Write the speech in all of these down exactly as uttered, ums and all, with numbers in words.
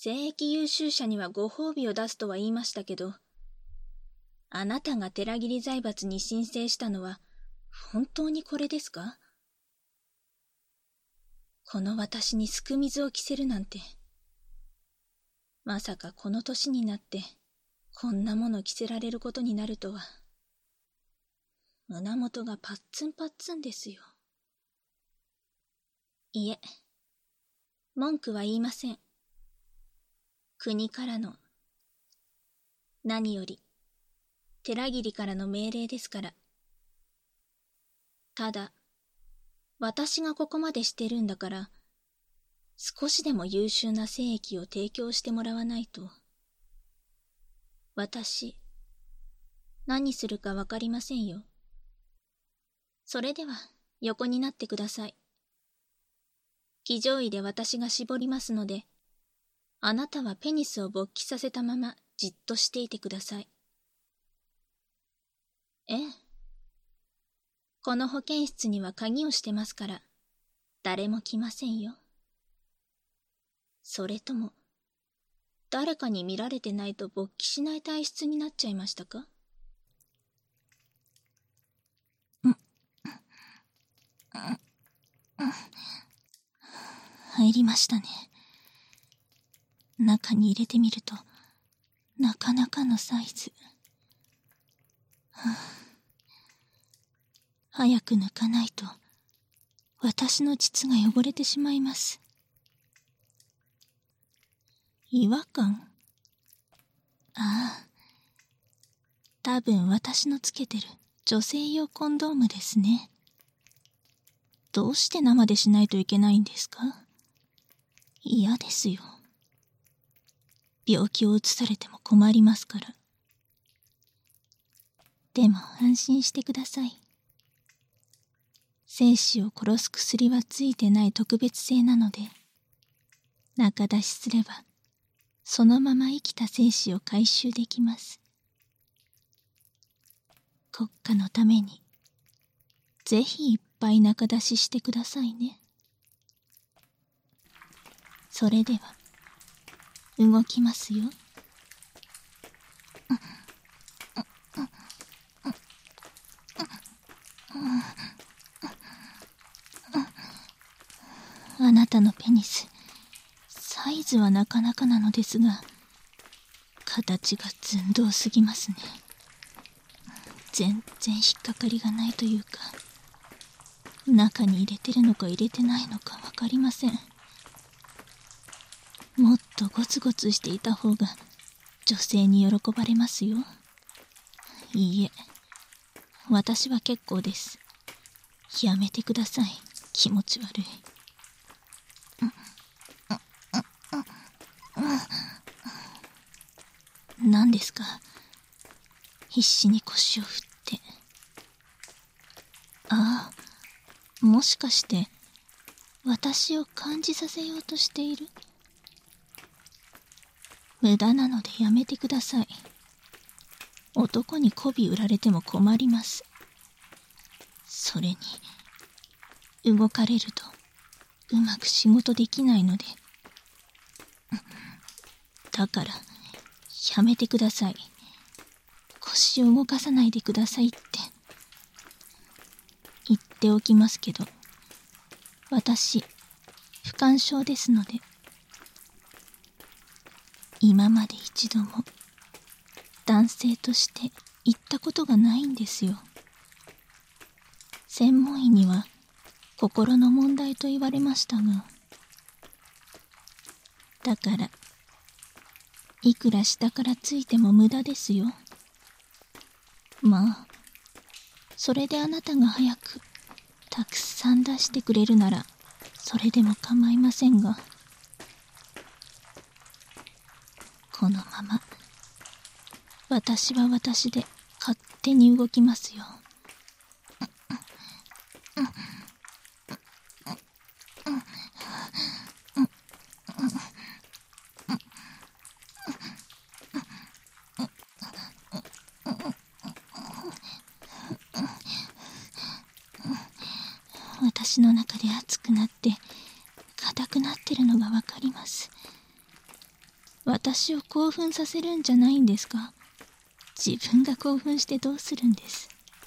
聖域優秀者にはご褒美を出すとは言いましたけど、あなたが寺切財閥に申請したのは本当にこれですか？この私にすく水を着せるなんて、まさかこの年になってこんなもの着せられることになるとは。胸元がパッツンパッツンですよ。いえ、文句は言いません。国からの、何より寺切からの命令ですから。ただ、私がここまでしてるんだから、少しでも優秀な聖域を提供してもらわないと。私、何するかわかりませんよ。それでは、横になってください。騎乗位で私が絞りますので、あなたはペニスを勃起させたままじっとしていてください。ええ。この保健室には鍵をしてますから、誰も来ませんよ。それとも、誰かに見られてないと勃起しない体質になっちゃいましたか？ 入りましたね。中に入れてみると、なかなかのサイズ。早く抜かないと、私の膣が汚れてしまいます。違和感？ああ、多分私のつけてる女性用コンドームですね。どうして生でしないといけないんですか？嫌ですよ。病気を移されても困りますから。でも安心してください。精子を殺す薬はついてない特別製なので、中出しすれば、そのまま生きた精子を回収できます。国家のために、ぜひいっぱい中出ししてくださいね。それでは、動きますよ。あなたのペニス、サイズはなかなかなのですが、形が寸胴すぎますね。全然引っかかりがないというか、中に入れてるのか入れてないのかわかりません。もっとゴツゴツしていた方が女性に喜ばれますよ。いいえ、私は結構です。やめてください。気持ち悪い。何ですか？必死に腰を振って。ああ、もしかして私を感じさせようとしている？無駄なのでやめてください。男に媚び売られても困ります。それに、動かれるとうまく仕事できないので。だから、やめてください。腰を動かさないでくださいって。言っておきますけど、私、不干渉ですので。今まで一度も男性として言ったことがないんですよ。専門医には心の問題と言われましたが、だからいくら下からついても無駄ですよ。まあ、それであなたが早くたくさん出してくれるならそれでも構いませんが、このまま私は私で勝手に動きますよ。私の中で熱くなって硬くなってるのがわかります。 私を興奮させるんじゃないんですか？自分が興奮してどうするんです？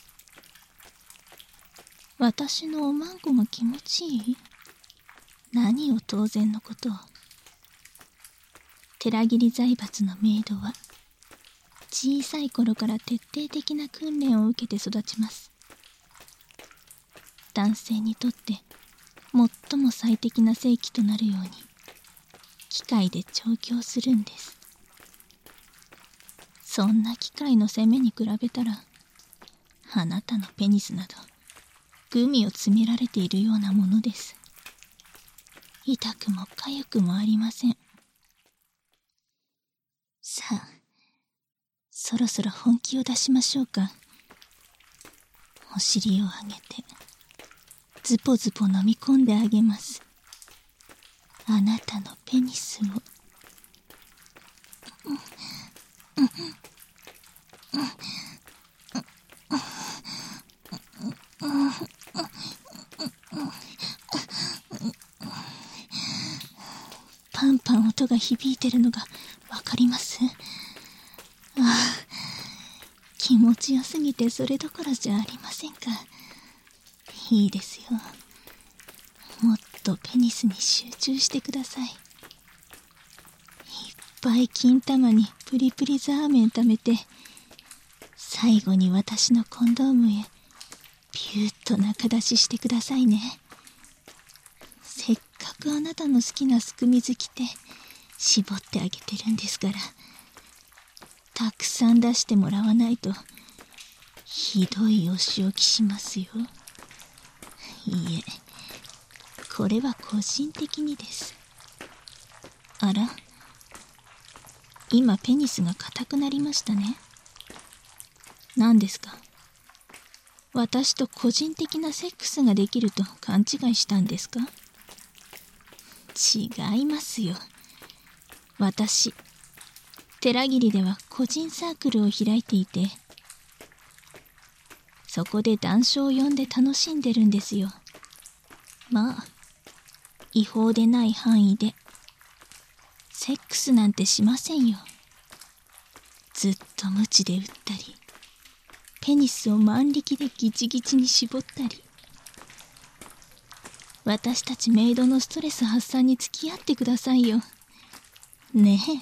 私のおまんこが気持ちいい？何を当然のことを。寺切財閥のメイドは小さい頃から徹底的な訓練を受けて育ちます。男性にとって最も最適な性器となるように機械で調教するんです。そんな機械の攻めに比べたら、あなたのペニスなどグミを詰められているようなものです。痛くも痒くもありません。さあ、そろそろ本気を出しましょうか。お尻を上げてズポズポ飲み込んであげます。あなたのペニスを。パンパン音が響いてるのがわかります？ああ、気持ちよすぎてそれどころじゃありませんか。いいですよ。もっとペニスに集中してください。いっぱい金玉にプリプリザーメン貯めて、最後に私のコンドームへピューッと中出ししてくださいね。せっかくあなたの好きなすく水着て絞ってあげてるんですから、たくさん出してもらわないとひどいお仕置きしますよ。いいえ、これは個人的にです。あら、今ペニスが硬くなりましたね。何ですか？私と個人的なセックスができると勘違いしたんですか？違いますよ。私、寺切では個人サークルを開いていて、そこで談笑を呼んで楽しんでるんですよ。まあ、違法でない範囲で。セックスなんてしませんよ。ずっと無知で打ったり、ペニスを万力でギチギチに絞ったり。私たちメイドのストレス発散に付き合ってくださいよ。ねえ。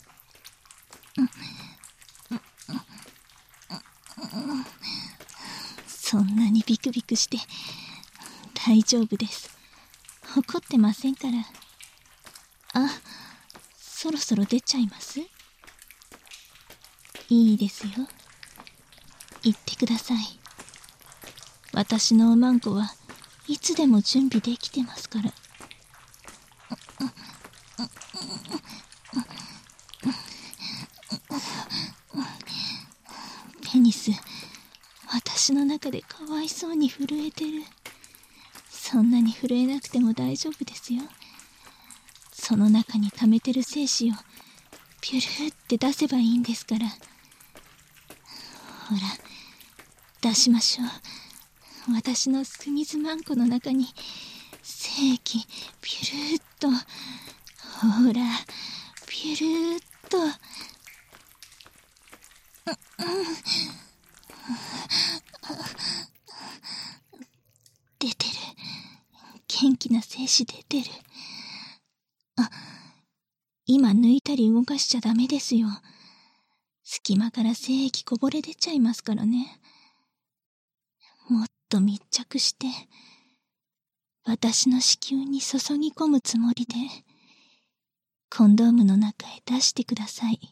そんなにビクビクして大丈夫です。怒ってませんから。あ、そろそろ出ちゃいます？いいですよ。言ってください。私のおまんこはいつでも準備できてますから。ペニス、私の中でかわいそうに震えてる。そんなに震えなくても大丈夫ですよ。その中に溜めてる精子をピュルーって出せばいいんですから。ほら、出しましょう。私のすく水まんこの中に精液ピュルーっと。ほら、ピュルーっと。出てる。元気な精子出てる。あ、今抜いたり動かしちゃダメですよ。隙間から精液こぼれ出ちゃいますからね。もっと密着して、私の子宮に注ぎ込むつもりで、コンドームの中へ出してください。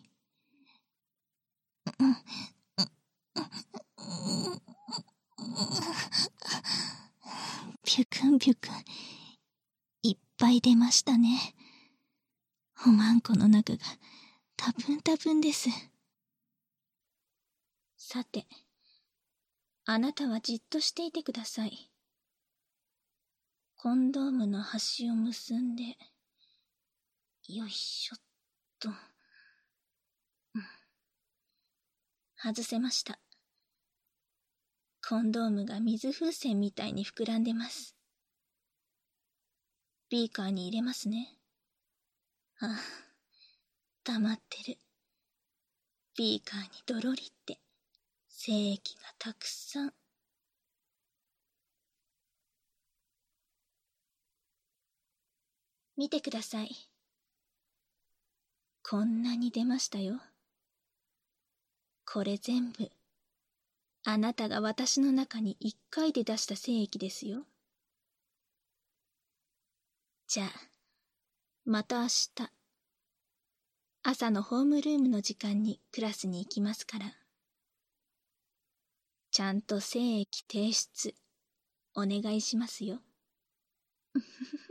ピュクンピュクン、いっぱい出ましたね。おまんこの中がたぷんたぷんです。 さて、あなたはじっとしていてください。コンドームの端を結んで、よいしょっと。うん、外せました。コンドームが水風船みたいに膨らんでます。ビーカーに入れますね。ああ、 溜まってる。ビーカーにドロリって精液がたくさん。見てください。こんなに出ましたよ。これ全部あなたが私の中に一回で出した精液ですよ。じゃあまた明日朝のホームルームの時間にクラスに行きますから、ちゃんと精液提出お願いしますよ。